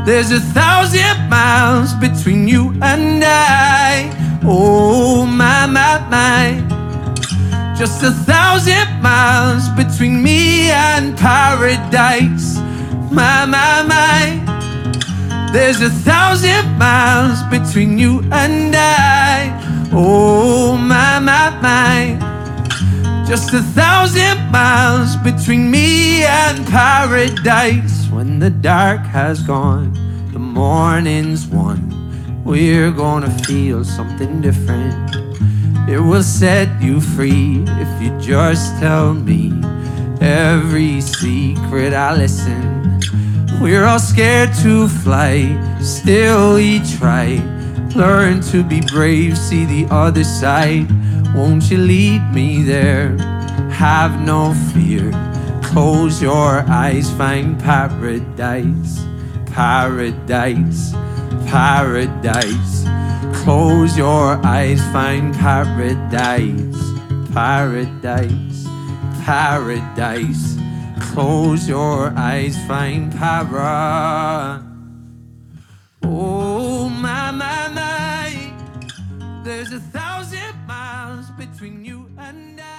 There's 1,000 miles between you and I. Oh my, my, my. Just 1,000 miles between me and paradise. My, my, my. There's 1,000 miles between you and I. Oh my, my, my. Just 1,000 miles between me and paradise. When the dark has gone, the morning's won, we're gonna feel something different. It will set you free if you just tell me every secret I listen. We're all scared to fly, still we try. Learn to be brave, see the other side. Won't you lead me there? Have no fear. Close your eyes, find paradise. Paradise, paradise. Close your eyes, find paradise. Paradise, paradise. Close your eyes, find para. Oh my, my, my. There's 1,000 miles between you and I.